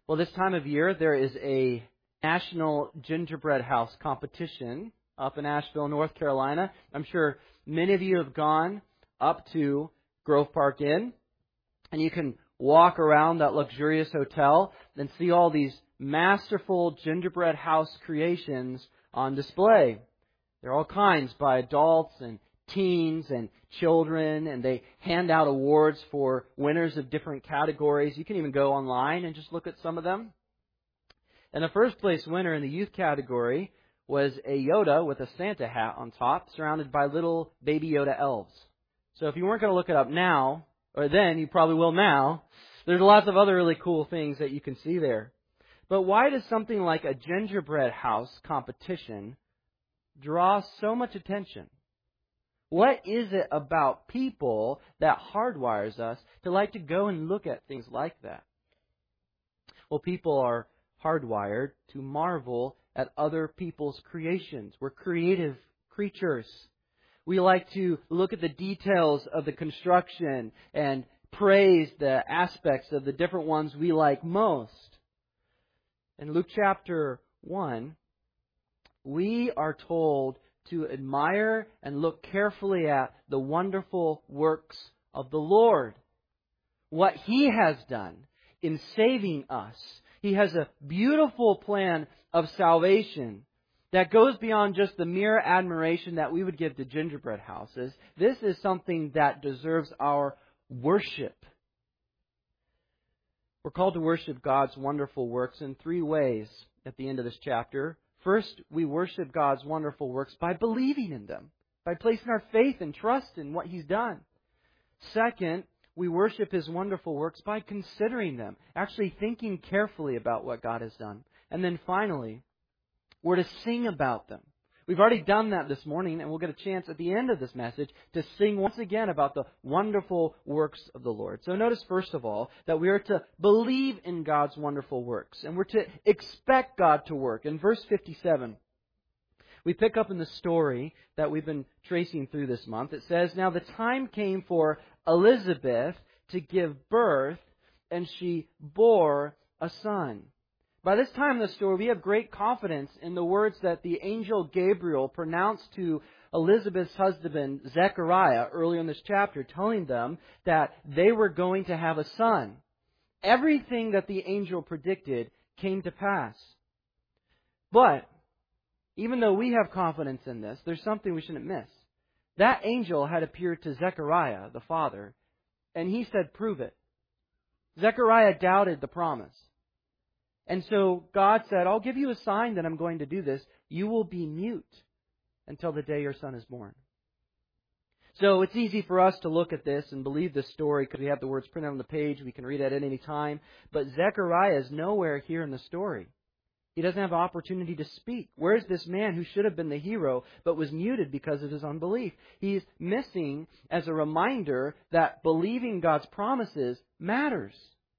Well, this time of year, there is a National Gingerbread House competition up in Asheville, North Carolina. I'm sure many of you have gone up to Grove Park Inn, and you can walk around that luxurious hotel and see all these masterful gingerbread house creations on display. They're all kinds by adults and teens and children, and they hand out awards for winners of different categories. You can even go online and just look at some of them. And the first place winner in the youth category was a Yoda with a Santa hat on top, surrounded by little baby Yoda elves. So if you weren't going to look it up now, or then, you probably will now, there's lots of other really cool things that you can see there. But why does something like a gingerbread house competition draw so much attention? What is it about people that hardwires us to like to go and look at things like that? Well, people are hardwired to marvel at other people's creations. We're creative creatures. We like to look at the details of the construction and praise the aspects of the different ones we like most. In Luke chapter 1, we are told to admire and look carefully at the wonderful works of the Lord. What He has done in saving us. He has a beautiful plan of salvation that goes beyond just the mere admiration that we would give to gingerbread houses. This is something that deserves our worship. We're called to worship God's wonderful works in three ways at the end of this chapter. First, we worship God's wonderful works by believing in them, by placing our faith and trust in what He's done. Second, we worship His wonderful works by considering them, actually thinking carefully about what God has done. And then finally, we're to sing about them. We've already done that this morning, and we'll get a chance at the end of this message to sing once again about the wonderful works of the Lord. So notice, first of all, that we are to believe in God's wonderful works, and we're to expect God to work. In verse 57, we pick up in the story that we've been tracing through this month. It says, "Now the time came for Elizabeth to give birth, and she bore a son." By this time in the story, we have great confidence in the words that the angel Gabriel pronounced to Elizabeth's husband, Zechariah, earlier in this chapter, telling them that they were going to have a son. Everything that the angel predicted came to pass. But, even though we have confidence in this, there's something we shouldn't miss. That angel had appeared to Zechariah, the father, and he said, "Prove it." Zechariah doubted the promise. And so God said, "I'll give you a sign that I'm going to do this. You will be mute until the day your son is born." So it's easy for us to look at this and believe this story because we have the words printed on the page. We can read it at any time. But Zechariah is nowhere here in the story. He doesn't have opportunity to speak. Where's this man who should have been the hero but was muted because of his unbelief? He's missing as a reminder that believing God's promises matters.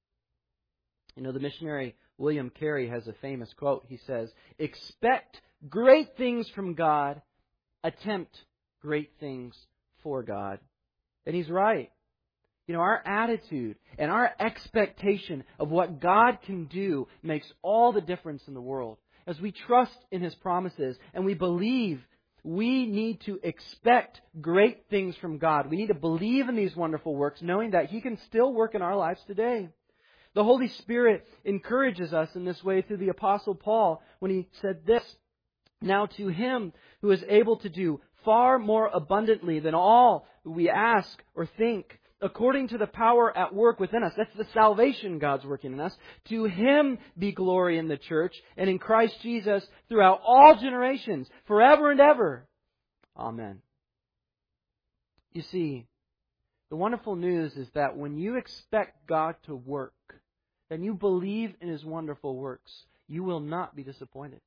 You know, the missionary William Carey has a famous quote. He says, "Expect great things from God, attempt great things for God." And he's right. You know, our attitude and our expectation of what God can do makes all the difference in the world. As we trust in His promises and we believe, we need to expect great things from God. We need to believe in these wonderful works, knowing that He can still work in our lives today. The Holy Spirit encourages us in this way through the Apostle Paul when he said this, "Now to Him who is able to do far more abundantly than all we ask or think, according to the power at work within us." That's the salvation God's working in us. "To Him be glory in the church and in Christ Jesus throughout all generations, forever and ever. Amen." You see, the wonderful news is that when you expect God to work, and you believe in His wonderful works, you will not be disappointed.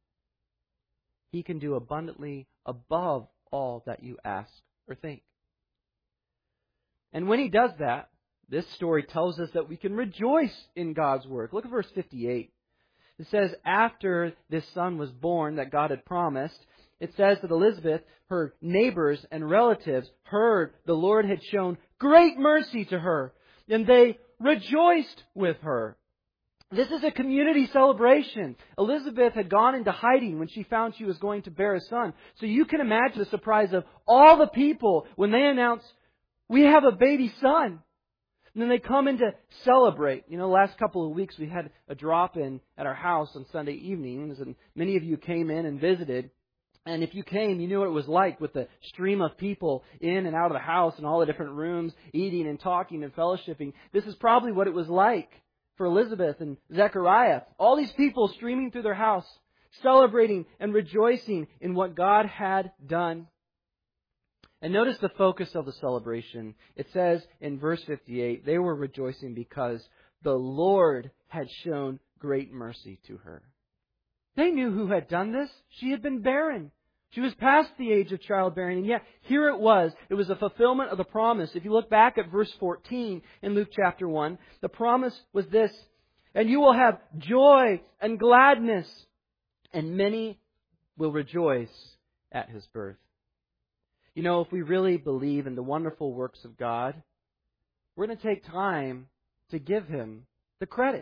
He can do abundantly above all that you ask or think. And when He does that, this story tells us that we can rejoice in God's work. Look at verse 58. It says, after this son was born that God had promised, it says that Elizabeth, her neighbors and relatives, heard the Lord had shown great mercy to her, and they rejoiced with her. This is a community celebration. Elizabeth had gone into hiding when she found she was going to bear a son. So you can imagine the surprise of all the people when they announce, we have a baby son. And then they come in to celebrate. You know, the last couple of weeks we had a drop-in at our house on Sunday evenings, and many of you came in and visited. And if you came, you knew what it was like with the stream of people in and out of the house and all the different rooms, eating and talking and fellowshipping. This is probably what it was like for Elizabeth and Zechariah. All these people streaming through their house, celebrating and rejoicing in what God had done. And notice the focus of the celebration. It says in verse 58, they were rejoicing because the Lord had shown great mercy to her. They knew who had done this. She had been barren. She was past the age of childbearing, and yet here it was. It was a fulfillment of the promise. If you look back at verse 14 in Luke chapter 1, the promise was this, and you will have joy and gladness, and many will rejoice at His birth. You know, if we really believe in the wonderful works of God, we're going to take time to give Him the credit.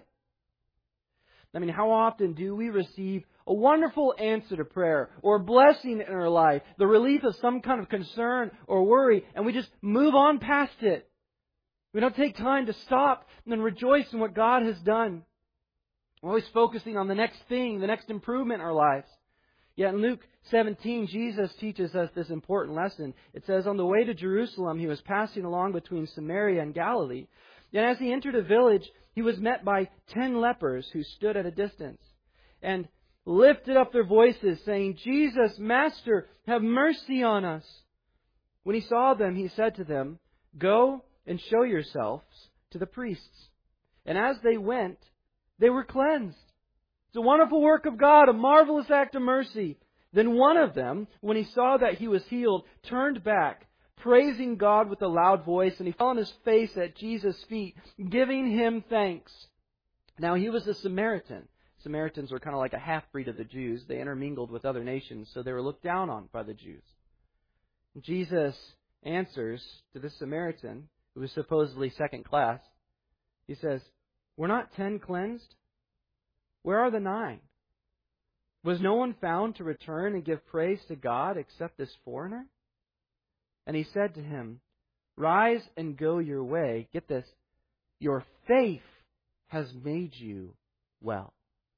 I mean, how often do we receive a wonderful answer to prayer or a blessing in our life, the relief of some kind of concern or worry, and we just move on past it? We don't take time to stop and then rejoice in what God has done. We're always focusing on the next thing, the next improvement in our lives. Yet in Luke 17, Jesus teaches us this important lesson. It says, on the way to Jerusalem, He was passing along between Samaria and Galilee. And as He entered a village, He was met by 10 lepers who stood at a distance and lifted up their voices, saying, Jesus, Master, have mercy on us. When He saw them, He said to them, go and show yourselves to the priests. And as they went, they were cleansed. It's a wonderful work of God, a marvelous act of mercy. Then one of them, when he saw that he was healed, turned back, praising God with a loud voice, and he fell on his face at Jesus' feet, giving Him thanks. Now he was a Samaritan. Samaritans were kind of like a half-breed of the Jews. They intermingled with other nations, so they were looked down on by the Jews. Jesus answers to this Samaritan, who was supposedly second class. He says, were not 10 cleansed? Where are the 9? Was no one found to return and give praise to God except this foreigner? And He said to him, rise and go your way. Get this. Your faith has made you well.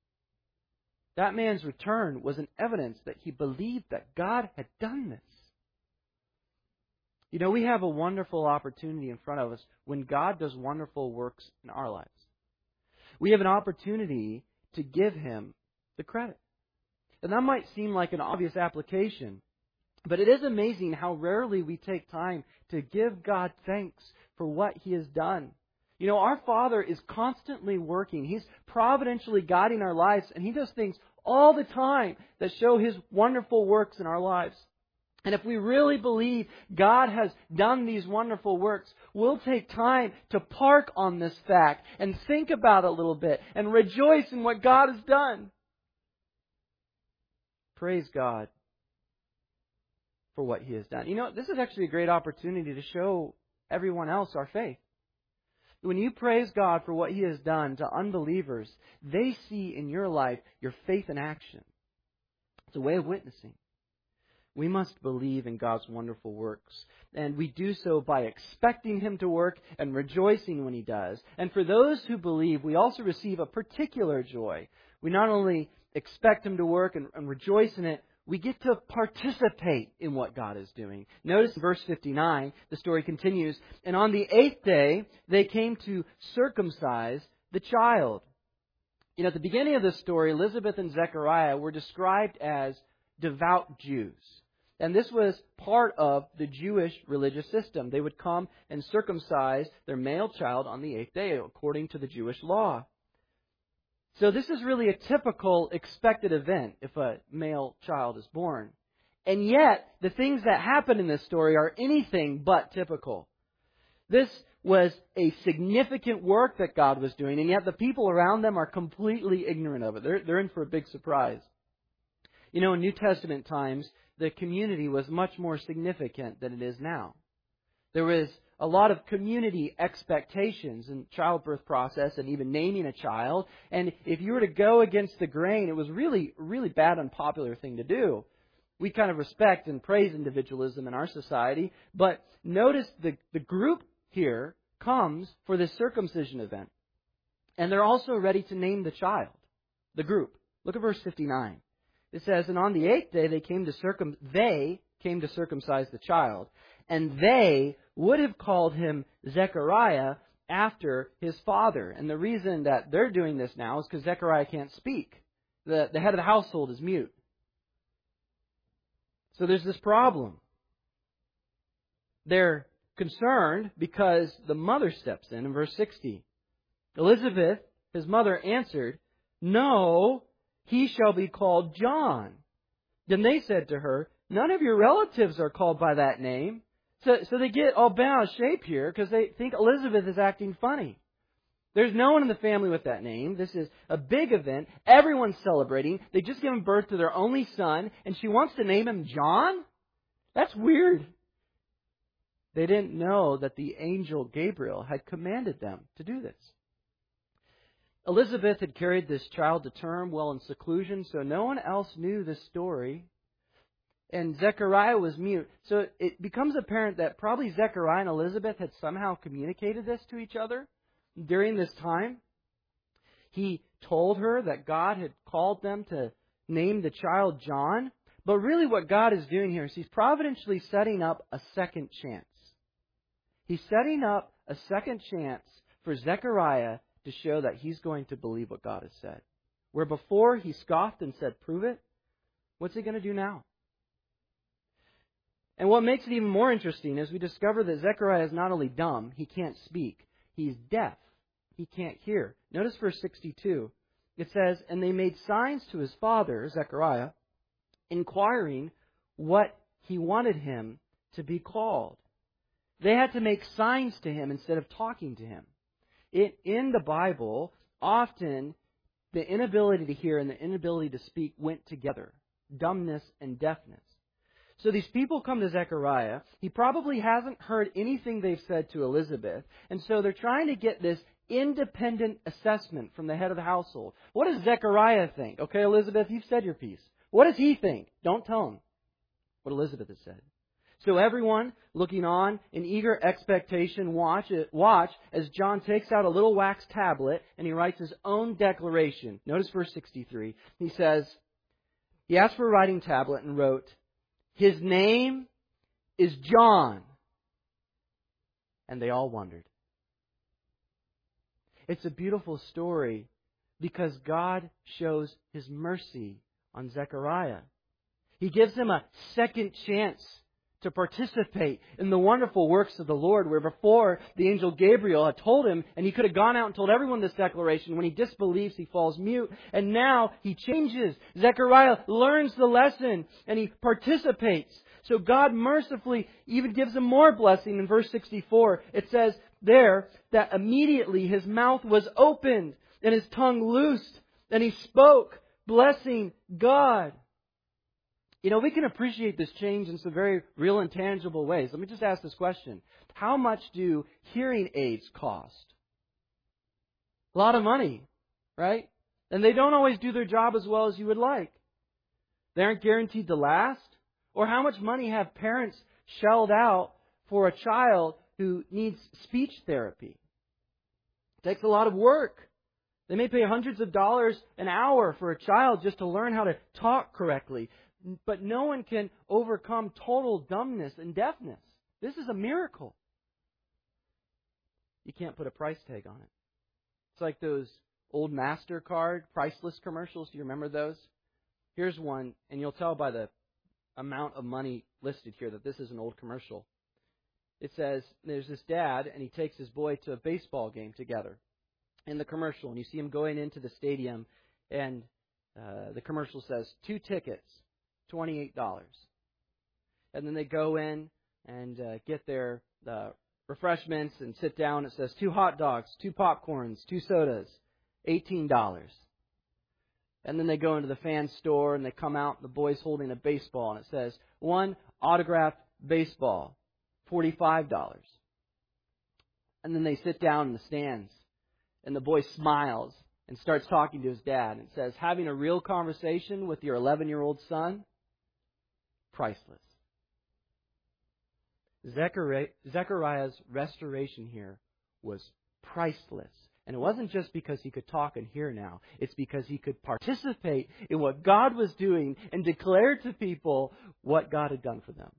That man's return was an evidence that he believed that God had done this. You know, we have a wonderful opportunity in front of us when God does wonderful works in our lives. We have an opportunity to give Him the credit. And that might seem like an obvious application, but it is amazing how rarely we take time to give God thanks for what He has done. You know, our Father is constantly working. He's providentially guiding our lives, and He does things all the time that show His wonderful works in our lives. And if we really believe God has done these wonderful works, we'll take time to park on this fact and think about it a little bit and rejoice in what God has done. Praise God for what He has done. You know, this is actually a great opportunity to show everyone else our faith. When you praise God for what He has done to unbelievers, they see in your life your faith in action. It's a way of witnessing. We must believe in God's wonderful works. And we do so by expecting Him to work and rejoicing when He does. And for those who believe, we also receive a particular joy. We not only expect Him to work and rejoice in it, we get to participate in what God is doing. Notice in verse 59, the story continues, and on the 8th day, they came to circumcise the child. You know, at the beginning of this story, Elizabeth and Zechariah were described as devout Jews. And this was part of the Jewish religious system. They would come and circumcise their male child on the 8th day, according to the Jewish law. So this is really a typical expected event if a male child is born. And yet, the things that happen in this story are anything but typical. This was a significant work that God was doing, and yet the people around them are completely ignorant of it. They're in for a big surprise. You know, in New Testament times, the community was much more significant than it is now. There was a lot of community expectations in childbirth process and even naming a child. And if you were to go against the grain, it was really, really bad, unpopular thing to do. We kind of respect and praise individualism in our society, but notice the group here comes for this circumcision event. And they're also ready to name the child, the group. Look at verse 59. It says, and on the 8th day they came to circumcise the child, and they would have called him Zechariah after his father. And the reason that they're doing this now is because Zechariah can't speak. The head of the household is mute. So there's this problem. They're concerned because the mother steps in verse 60. Elizabeth, his mother, answered, no, he shall be called John. Then they said to her, none of your relatives are called by that name. So they get all bent out of shape here because they think Elizabeth is acting funny. There's no one in the family with that name. This is a big event. Everyone's celebrating. They just given birth to their only son, and she wants to name him John? That's weird. They didn't know that the angel Gabriel had commanded them to do this. Elizabeth had carried this child to term while in seclusion, so no one else knew this story. And Zechariah was mute. So it becomes apparent that probably Zechariah and Elizabeth had somehow communicated this to each other during this time. He told her that God had called them to name the child John. But really what God is doing here is He's providentially setting up a second chance. He's setting up a second chance for Zechariah to show that he's going to believe what God has said. Where before he scoffed and said, prove it, what's he going to do now? And what makes it even more interesting is we discover that Zechariah is not only dumb, he can't speak. He's deaf. He can't hear. Notice verse 62. It says, and they made signs to his father, Zechariah, inquiring what he wanted him to be called. They had to make signs to him instead of talking to him. In the Bible, often the inability to hear and the inability to speak went together. Dumbness and deafness. So these people come to Zechariah. He probably hasn't heard anything they've said to Elizabeth. And so they're trying to get this independent assessment from the head of the household. What does Zechariah think? Okay, Elizabeth, you've said your piece. What does he think? Don't tell him what Elizabeth has said. So everyone looking on in eager expectation watch as John takes out a little wax tablet and he writes his own declaration. Notice verse 63. He says, he asked for a writing tablet and wrote, his name is John. And they all wondered. It's a beautiful story because God shows His mercy on Zechariah. He gives him a second chance to participate in the wonderful works of the Lord, where before the angel Gabriel had told him, and he could have gone out and told everyone this declaration. When he disbelieves, he falls mute. And now he changes. Zechariah learns the lesson and he participates. So God mercifully even gives him more blessing. In verse 64, it says there that immediately his mouth was opened and his tongue loosed, and he spoke, blessing God. You know, we can appreciate this change in some very real and tangible ways. Let me just ask this question. How much do hearing aids cost? A lot of money, right? And they don't always do their job as well as you would like. They aren't guaranteed to last. Or how much money have parents shelled out for a child who needs speech therapy? It takes a lot of work. They may pay hundreds of dollars an hour for a child just to learn how to talk correctly. But no one can overcome total dumbness and deafness. This is a miracle. You can't put a price tag on it. It's like those old MasterCard priceless commercials. Do you remember those? Here's one, and you'll tell by the amount of money listed here that this is an old commercial. It says there's this dad, and he takes his boy to a baseball game together. In the commercial, and you see him going into the stadium, and the commercial says 2 tickets. $28. And then they go in and get their refreshments and sit down. It says 2 hot dogs, 2 popcorns, 2 sodas, $18. And then they go into the fan store and they come out and the boy's holding a baseball and it says 1 autographed baseball, $45. And then they sit down in the stands. And the boy smiles and starts talking to his dad and says, having a real conversation with your 11-year-old son, priceless. Zechariah's restoration here was priceless. And it wasn't just because he could talk and hear now. It's because he could participate in what God was doing and declare to people what God had done for them.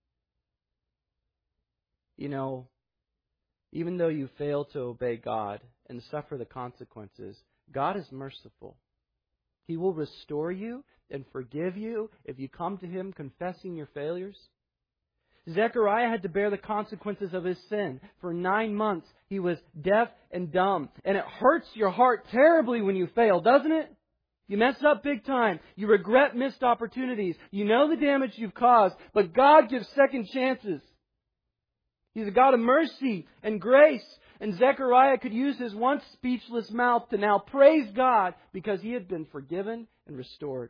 You know, even though you fail to obey God and suffer the consequences, God is merciful. He will restore you and forgive you if you come to Him confessing your failures. Zechariah had to bear the consequences of his sin. For 9 months, he was deaf and dumb. And it hurts your heart terribly when you fail, doesn't it? You mess up big time. You regret missed opportunities. You know the damage you've caused. But God gives second chances. He's a God of mercy and grace. And Zechariah could use his once speechless mouth to now praise God because he had been forgiven and restored.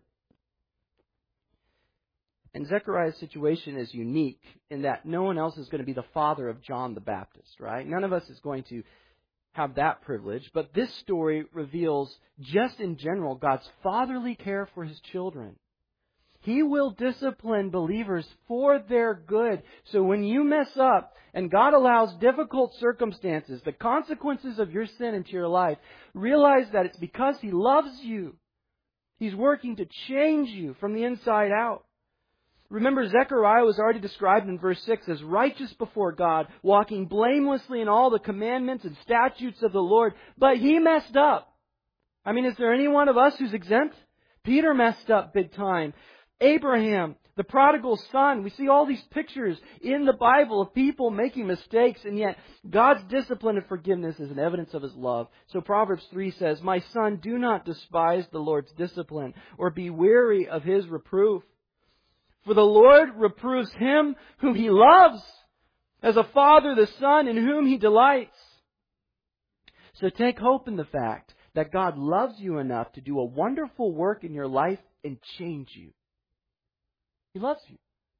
And Zechariah's situation is unique in that no one else is going to be the father of John the Baptist, right? None of us is going to have that privilege. But this story reveals, just in general, God's fatherly care for His children. He will discipline believers for their good. So when you mess up and God allows difficult circumstances, the consequences of your sin into your life, realize that it's because He loves you. He's working to change you from the inside out. Remember, Zechariah was already described in verse 6 as righteous before God, walking blamelessly in all the commandments and statutes of the Lord. But he messed up. I mean, is there any one of us who's exempt? Peter messed up big time. Abraham, the prodigal son. We see all these pictures in the Bible of people making mistakes, and yet God's discipline and forgiveness is an evidence of His love. So Proverbs 3 says, "My son, do not despise the Lord's discipline, or be weary of His reproof. For the Lord reproves him whom He loves, as a father the son in whom He delights." So take hope in the fact that God loves you enough to do a wonderful work in your life and change you. He loves you.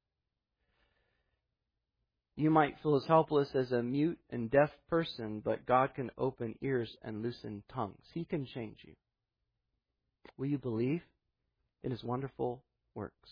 You might feel as helpless as a mute and deaf person, but God can open ears and loosen tongues. He can change you. Will you believe in His wonderful works?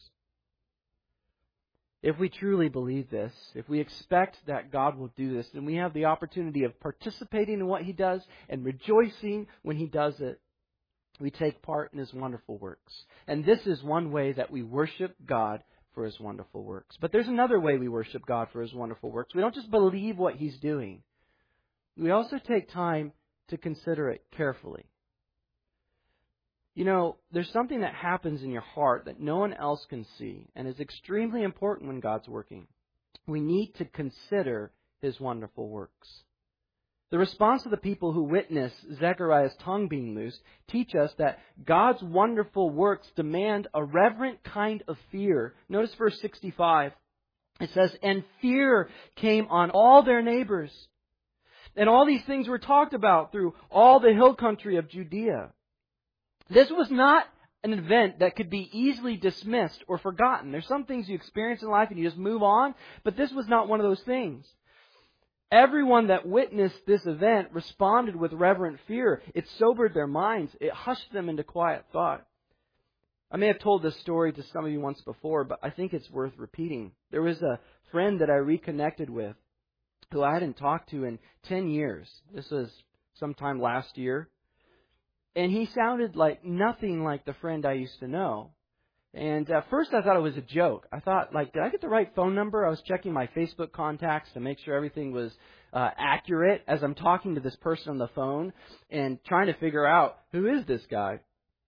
If we truly believe this, if we expect that God will do this, then we have the opportunity of participating in what He does and rejoicing when He does it. We take part in His wonderful works. And this is one way that we worship God for His wonderful works. But there's another way we worship God for His wonderful works. We don't just believe what He's doing. We also take time to consider it carefully. You know, there's something that happens in your heart that no one else can see and is extremely important when God's working. We need to consider His wonderful works. The response of the people who witness Zechariah's tongue being loosed teach us that God's wonderful works demand a reverent kind of fear. Notice verse 65. It says, "And fear came on all their neighbors." And all these things were talked about through all the hill country of Judea. This was not an event that could be easily dismissed or forgotten. There's some things you experience in life and you just move on, but this was not one of those things. Everyone that witnessed this event responded with reverent fear. It sobered their minds. It hushed them into quiet thought. I may have told this story to some of you once before, but I think it's worth repeating. There was a friend that I reconnected with who I hadn't talked to in 10 years. This was sometime last year. And he sounded like nothing like the friend I used to know. And at first I thought it was a joke. I thought, did I get the right phone number? I was checking my Facebook contacts to make sure everything was accurate as I'm talking to this person on the phone and trying to figure out, who is this guy?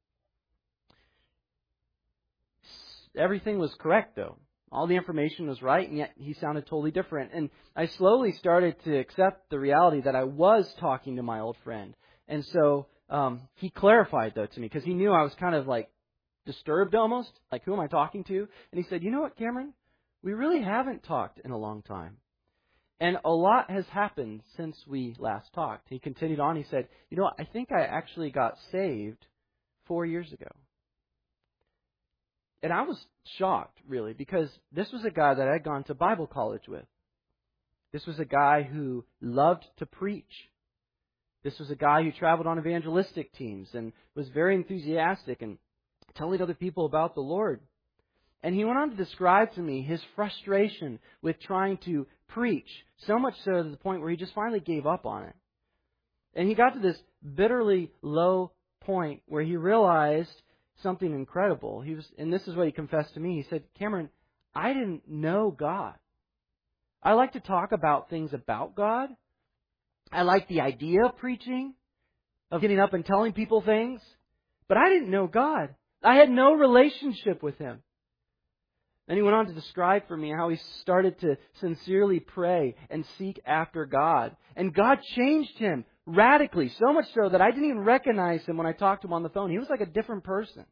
Everything was correct, though. All the information was right, and yet he sounded totally different. And I slowly started to accept the reality that I was talking to my old friend. And so he clarified, though, to me, because he knew I was kind of disturbed almost. Who am I talking to? And he said, "You know what, Cameron? We really haven't talked in a long time. And a lot has happened since we last talked." He continued on. He said, "You know what? I think I actually got saved 4 years ago." And I was shocked, really, because this was a guy that I'd gone to Bible college with. This was a guy who loved to preach. This was a guy who traveled on evangelistic teams and was very enthusiastic and telling other people about the Lord. And he went on to describe to me his frustration with trying to preach, so much so to the point where he just finally gave up on it. And he got to this bitterly low point where he realized something incredible. And this is what he confessed to me. He said, Cameron, I didn't know God. I like to talk about things about God. I like the idea of preaching, of getting up and telling people things. But I didn't know God. I had no relationship with Him. And he went on to describe for me how he started to sincerely pray and seek after God. And God changed him radically, so much so that I didn't even recognize him when I talked to him on the phone. He was like a different person.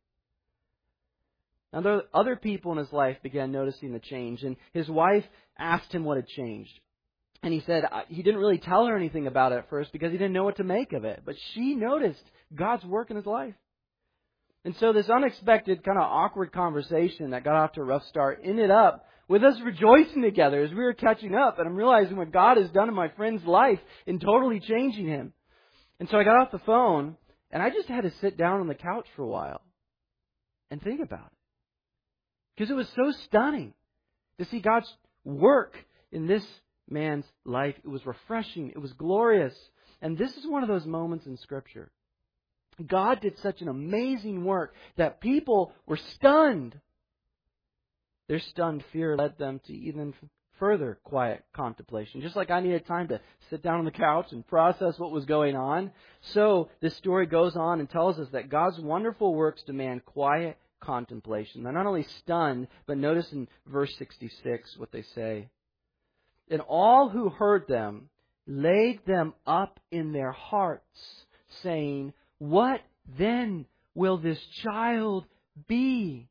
Now, other people in his life began noticing the change, and his wife asked him what had changed. And he said he didn't really tell her anything about it at first because he didn't know what to make of it. But she noticed God's work in his life. And so this unexpected, kind of awkward conversation that got off to a rough start ended up with us rejoicing together as we were catching up. And I'm realizing what God has done in my friend's life in totally changing him. And so I got off the phone, and I just had to sit down on the couch for a while and think about it. Because it was so stunning to see God's work in this man's life. It was refreshing. It was glorious. And this is one of those moments in Scripture. God did such an amazing work that people were stunned. Their stunned fear led them to even further quiet contemplation. Just like I needed time to sit down on the couch and process what was going on, so this story goes on and tells us that God's wonderful works demand quiet contemplation. They're not only stunned, but notice in verse 66 what they say. And all who heard them laid them up in their hearts, saying, what then will this child be?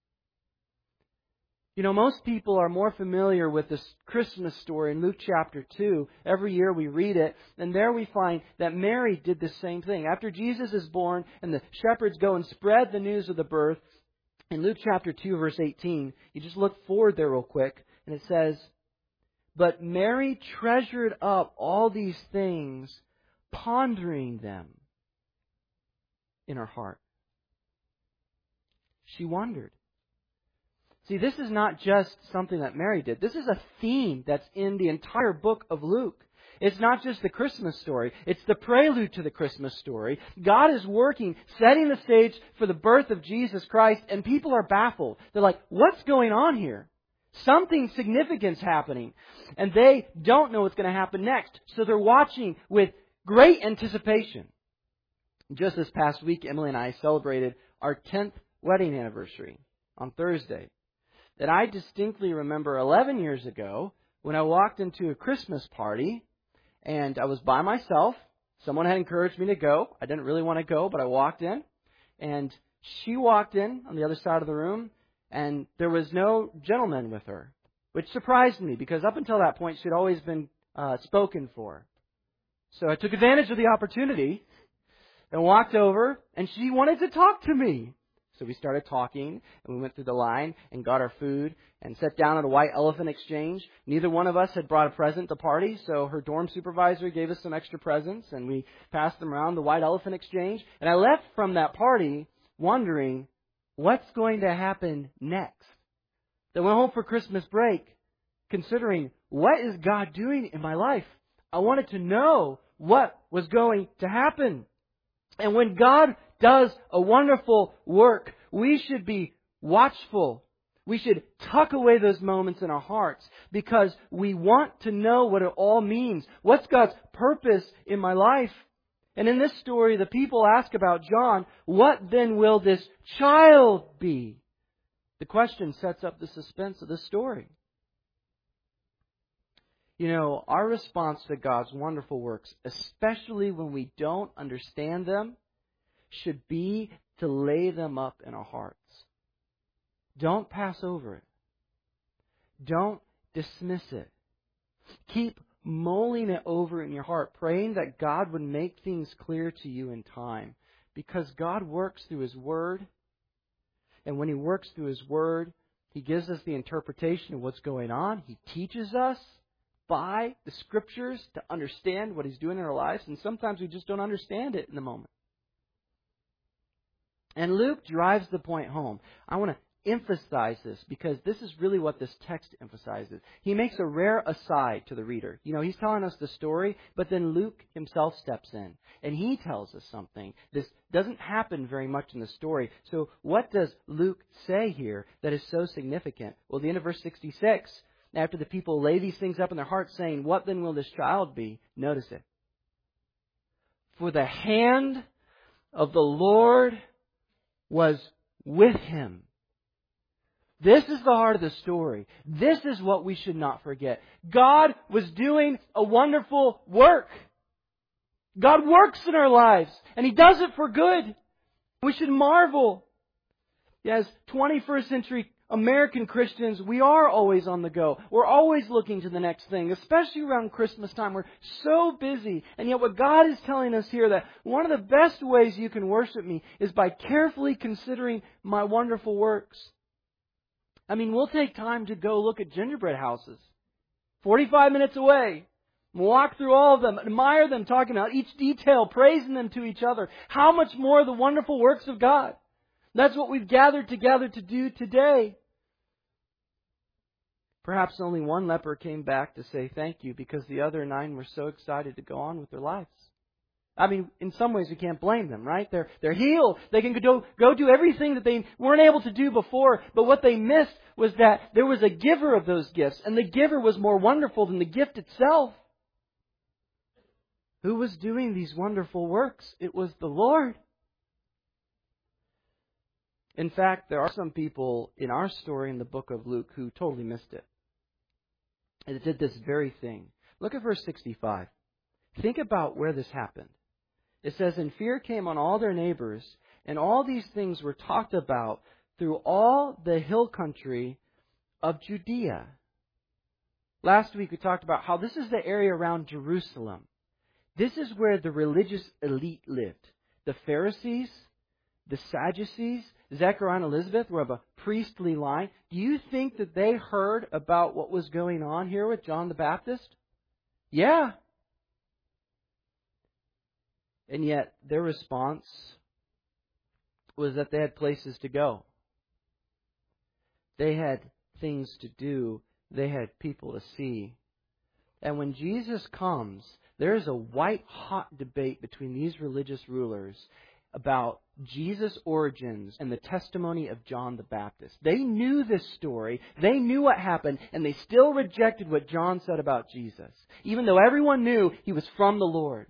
You know, most people are more familiar with this Christmas story in Luke chapter 2. Every year we read it, and there we find that Mary did the same thing. After Jesus is born and the shepherds go and spread the news of the birth, in Luke chapter 2, verse 18, you just look forward there real quick, and it says, but Mary treasured up all these things, pondering them in her heart. She wondered. See, this is not just something that Mary did. This is a theme that's in the entire book of Luke. It's not just the Christmas story. It's the prelude to the Christmas story. God is working, setting the stage for the birth of Jesus Christ, and people are baffled. They're like, what's going on here? Something significant's happening. And they don't know what's going to happen next. So they're watching with great anticipation. Just this past week, Emily and I celebrated our 10th wedding anniversary on Thursday. And I distinctly remember 11 years ago when I walked into a Christmas party and I was by myself. Someone had encouraged me to go. I didn't really want to go, but I walked in. And she walked in on the other side of the room, and there was no gentleman with her, which surprised me because up until that point, she'd always been spoken for. So I took advantage of the opportunity and walked over, and she wanted to talk to me. So we started talking, and we went through the line and got our food and sat down at a White Elephant Exchange. Neither one of us had brought a present to the party, so her dorm supervisor gave us some extra presents, and we passed them around the White Elephant Exchange. And I left from that party wondering, what's going to happen next? I went home for Christmas break, considering, what is God doing in my life? I wanted to know what was going to happen. And when God does a wonderful work, we should be watchful. We should tuck away those moments in our hearts because we want to know what it all means. What's God's purpose in my life? And in this story, the people ask about John, what then will this child be? The question sets up the suspense of the story. You know, our response to God's wonderful works, especially when we don't understand them, should be to lay them up in our hearts. Don't pass over it. Don't dismiss it. Keep mulling it over in your heart, praying that God would make things clear to you in time. Because God works through His Word. And when He works through His Word, He gives us the interpretation of what's going on. He teaches us. by the Scriptures to understand what He's doing in our lives, and sometimes we just don't understand it in the moment. And Luke drives the point home. I want to emphasize this because this is really what this text emphasizes. He makes a rare aside to the reader. He's telling us the story, but then Luke himself steps in and he tells us something. This doesn't happen very much in the story. So what does Luke say here that is so significant? Well, the end of verse 66, after the people lay these things up in their hearts, saying, "What then will this child be?" Notice it. "For the hand of the Lord was with him." This is the heart of the story. This is what we should not forget. God was doing a wonderful work. God works in our lives, and He does it for good. We should marvel. As 21st century American Christians, we are always on the go. We're always looking to the next thing, especially around Christmas time. We're so busy. And yet what God is telling us here, that one of the best ways you can worship me is by carefully considering my wonderful works. I mean, we'll take time to go look at gingerbread houses, 45 minutes away. Walk through all of them, admire them, talking about each detail, praising them to each other. How much more the wonderful works of God. That's what we've gathered together to do today. Perhaps only one leper came back to say thank you because the other 9 were so excited to go on with their lives. I mean, in some ways we can't blame them, right? They're healed. They can go do everything that they weren't able to do before. But what they missed was that there was a giver of those gifts. And the giver was more wonderful than the gift itself. Who was doing these wonderful works? It was the Lord. In fact, there are some people in our story in the book of Luke who totally missed it. And it did this very thing. Look at verse 65. Think about where this happened. It says, "And fear came on all their neighbors, and all these things were talked about through all the hill country of Judea." Last week we talked about how this is the area around Jerusalem. This is where the religious elite lived. The Pharisees, the Sadducees, Zechariah and Elizabeth were of a priestly line. Do you think that they heard about what was going on here with John the Baptist? Yeah. And yet their response was that they had places to go. They had things to do. They had people to see. And when Jesus comes, there is a white-hot debate between these religious rulers about Jesus' origins and the testimony of John the Baptist. They knew this story. They knew what happened, and they still rejected what John said about Jesus, even though everyone knew He was from the Lord.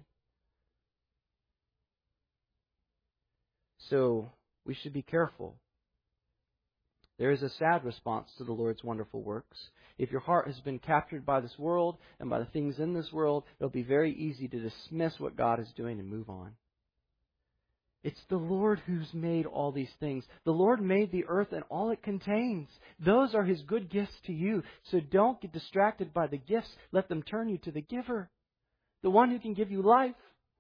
So we should be careful. There is a sad response to the Lord's wonderful works. If your heart has been captured by this world and by the things in this world, it'll be very easy to dismiss what God is doing and move on. It's the Lord who's made all these things. The Lord made the earth and all it contains. Those are His good gifts to you. So don't get distracted by the gifts. Let them turn you to the giver, the one who can give you life.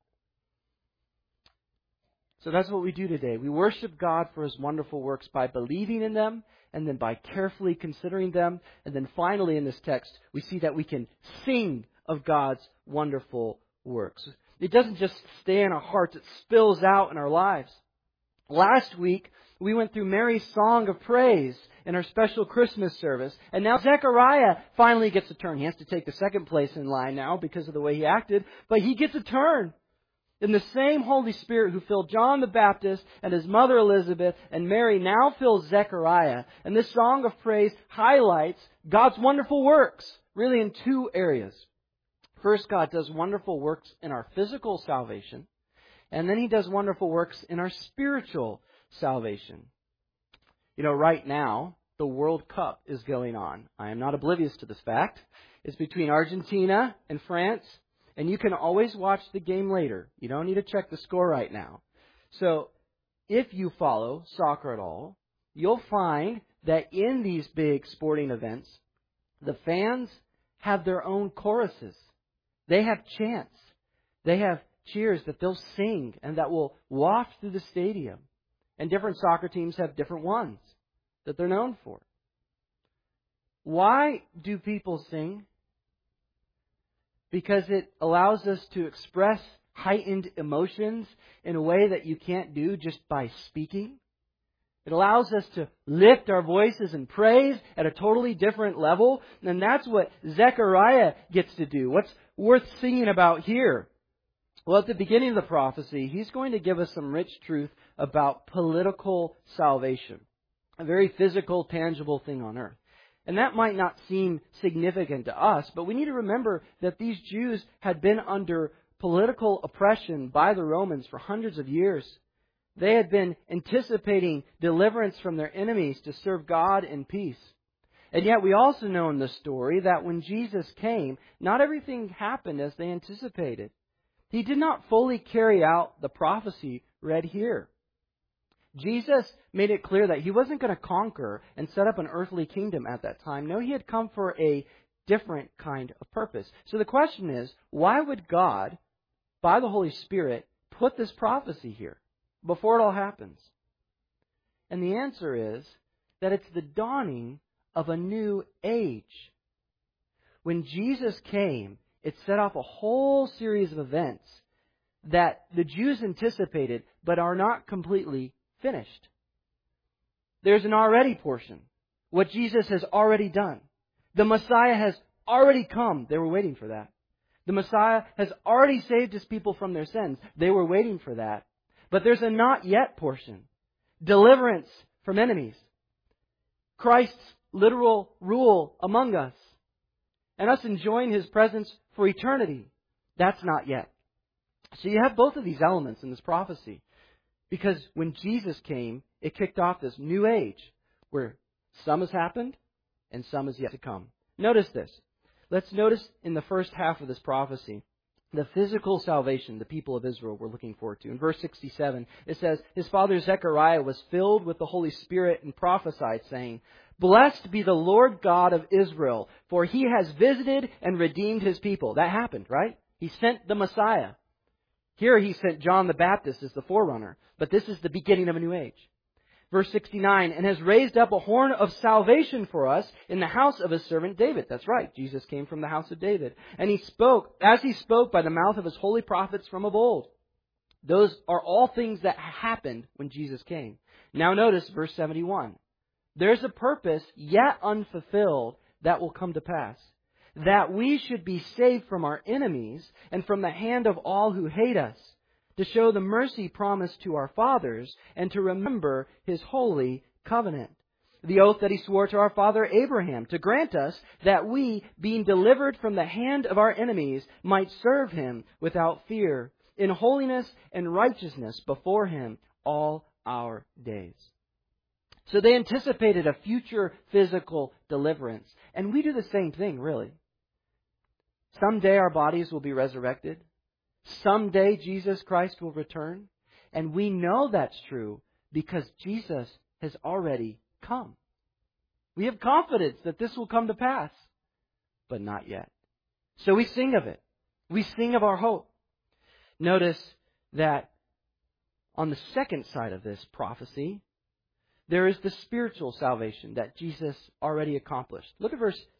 So that's what we do today. We worship God for His wonderful works by believing in them and then by carefully considering them. And then finally in this text, we see that we can sing of God's wonderful works. It doesn't just stay in our hearts, it spills out in our lives. Last week, we went through Mary's song of praise in our special Christmas service. And now Zechariah finally gets a turn. He has to take the second place in line now because of the way he acted. But he gets a turn. And the same Holy Spirit who filled John the Baptist and his mother Elizabeth and Mary now fills Zechariah. And this song of praise highlights God's wonderful works, really in 2 areas. First, God does wonderful works in our physical salvation. And then He does wonderful works in our spiritual salvation. Right now, the World Cup is going on. I am not oblivious to this fact. It's between Argentina and France. And you can always watch the game later. You don't need to check the score right now. So, if you follow soccer at all, you'll find that in these big sporting events, the fans have their own choruses. They have chants. They have cheers that they'll sing and that will waft through the stadium. And different soccer teams have different ones that they're known for. Why do people sing? because it allows us to express heightened emotions in a way that you can't do just by speaking. It allows us to lift our voices in praise at a totally different level. And that's what Zechariah gets to do. What's worth singing about here? Well, at the beginning of the prophecy, he's going to give us some rich truth about political salvation. A very physical, tangible thing on earth. And that might not seem significant to us, but we need to remember that these Jews had been under political oppression by the Romans for hundreds of years. They had been anticipating deliverance from their enemies to serve God in peace. And yet we also know in the story that when Jesus came, not everything happened as they anticipated. He did not fully carry out the prophecy read here. Jesus made it clear that He wasn't going to conquer and set up an earthly kingdom at that time. No, He had come for a different kind of purpose. So the question is, why would God, by the Holy Spirit, put this prophecy here before it all happens? And the answer is that it's the dawning of a new age. When Jesus came, it set off a whole series of events that the Jews anticipated but are not completely finished. There's an already portion. What Jesus has already done. The Messiah has already come. They were waiting for that. The Messiah has already saved His people from their sins. They were waiting for that. But there's a not yet portion. Deliverance from enemies. Christ's literal rule among us. And us enjoying His presence for eternity. That's not yet. So you have both of these elements in this prophecy. Because when Jesus came, it kicked off this new age where some has happened and some is yet to come. Notice this. Let's notice in the first half of this prophecy, the physical salvation the people of Israel were looking forward to. In verse 67, it says, His father Zechariah was filled with the Holy Spirit and prophesied, saying, Blessed be the Lord God of Israel, for He has visited and redeemed His people. That happened, right? He sent the Messiah. Here He sent John the Baptist as the forerunner. But this is the beginning of a new age. Verse 69, and has raised up a horn of salvation for us in the house of His servant David. That's right. Jesus came from the house of David. And He spoke, as He spoke by the mouth of His holy prophets from of old. Those are all things that happened when Jesus came. Now notice verse 71. There's a purpose yet unfulfilled that will come to pass. That we should be saved from our enemies and from the hand of all who hate us, to show the mercy promised to our fathers and to remember His holy covenant. The oath that He swore to our father Abraham, to grant us that we, being delivered from the hand of our enemies, might serve Him without fear, in holiness and righteousness before Him all our days. So they anticipated a future physical deliverance. And we do the same thing, really. Someday our bodies will be resurrected. Someday Jesus Christ will return. And we know that's true because Jesus has already come. We have confidence that this will come to pass, but not yet. So we sing of it. We sing of our hope. Notice that on the second side of this prophecy, there is the spiritual salvation that Jesus already accomplished. Look at verse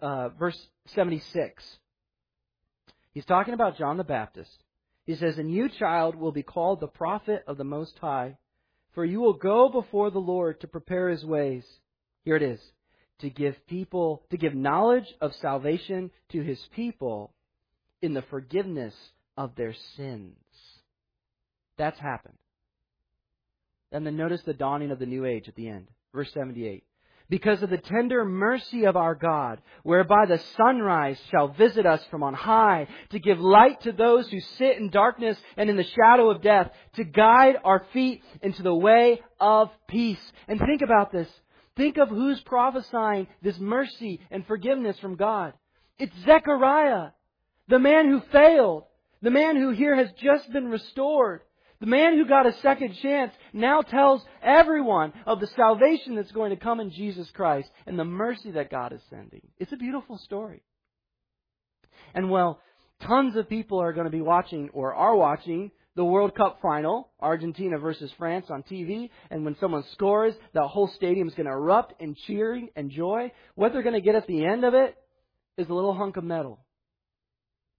76. He's talking about John the Baptist. He says, And you, child, will be called the prophet of the Most High, for you will go before the Lord to prepare His ways. Here it is. To give knowledge of salvation to His people in the forgiveness of their sins. That's happened. And then notice the dawning of the new age at the end. Verse 78. Because of the tender mercy of our God, whereby the sunrise shall visit us from on high, to give light to those who sit in darkness and in the shadow of death, to guide our feet into the way of peace. And think about this. Think of who's prophesying this mercy and forgiveness from God. It's Zechariah, the man who failed, the man who here has just been restored. The man who got a second chance now tells everyone of the salvation that's going to come in Jesus Christ and the mercy that God is sending. It's a beautiful story. And well, tons of people are going to be watching or are watching the World Cup final, Argentina versus France on TV. And when someone scores, the whole stadium is going to erupt in cheering and joy. What they're going to get at the end of it is a little hunk of metal.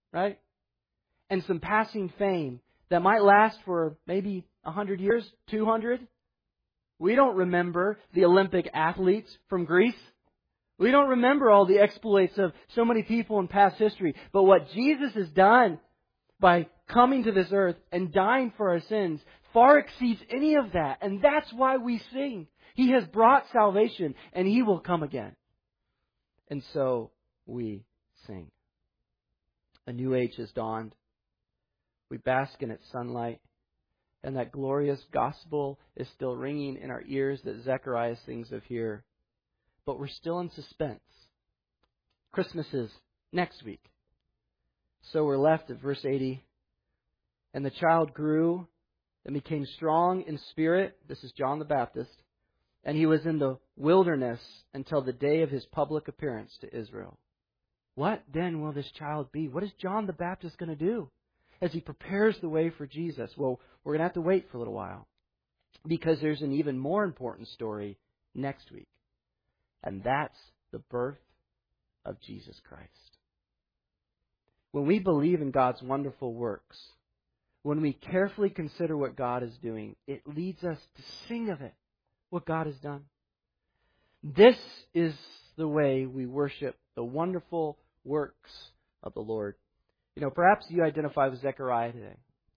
right? And some passing fame that might last for maybe 100 years, 200. We don't remember the Olympic athletes from Greece. We don't remember all the exploits of so many people in past history. But what Jesus has done by coming to this earth and dying for our sins far exceeds any of that. And that's why we sing. He has brought salvation, and He will come again. And so we sing. A new age has dawned. We bask in its sunlight. And that glorious gospel is still ringing in our ears that Zechariah sings of here. But we're still in suspense. Christmas is next week. So we're left at verse 80. And the child grew and became strong in spirit. This is John the Baptist. And he was in the wilderness until the day of his public appearance to Israel. What then will this child be? What is John the Baptist going to do as he prepares the way for Jesus? Well, we're going to have to wait for a little while, because there's an even more important story next week. And that's the birth of Jesus Christ. When we believe in God's wonderful works, when we carefully consider what God is doing, it leads us to sing of it, what God has done. This is the way we worship the wonderful works of the Lord. You know, perhaps you identify with Zechariah today.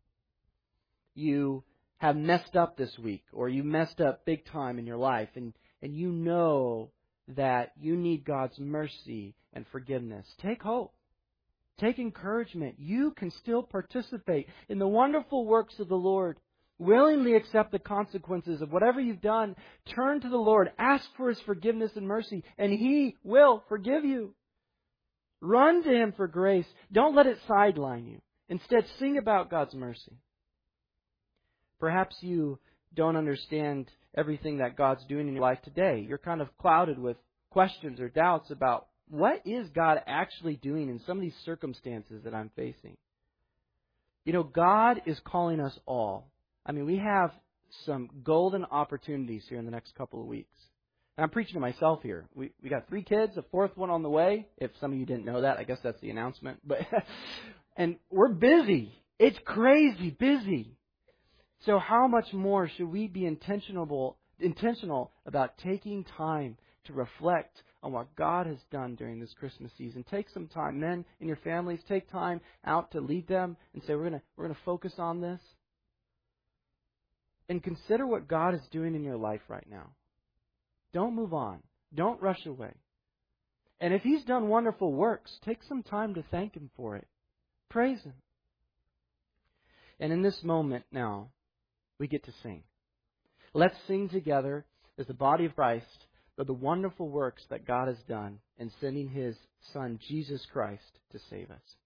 You have messed up this week, or you messed up big time in your life, and you know that you need God's mercy and forgiveness. Take hope. Take encouragement. You can still participate in the wonderful works of the Lord. Willingly accept the consequences of whatever you've done. Turn to the Lord. Ask for His forgiveness and mercy, and He will forgive you. Run to Him for grace. Don't let it sideline you. Instead, sing about God's mercy. Perhaps you don't understand everything that God's doing in your life today. You're kind of clouded with questions or doubts about what is God actually doing in some of these circumstances that I'm facing. You know, God is calling us all. I mean, we have some golden opportunities here in the next couple of weeks. And I'm preaching to myself here. We got 3 kids, a 4th one on the way. If some of you didn't know that, I guess that's the announcement. But and we're busy. It's crazy busy. So how much more should we be intentional about taking time to reflect on what God has done during this Christmas season? Take some time. Men in your families, take time out to lead them and say, we're going to focus on this. And consider what God is doing in your life right now. Don't move on. Don't rush away. And if He's done wonderful works, take some time to thank Him for it. Praise Him. And in this moment now, we get to sing. Let's sing together as the body of Christ of the wonderful works that God has done in sending His Son, Jesus Christ, to save us.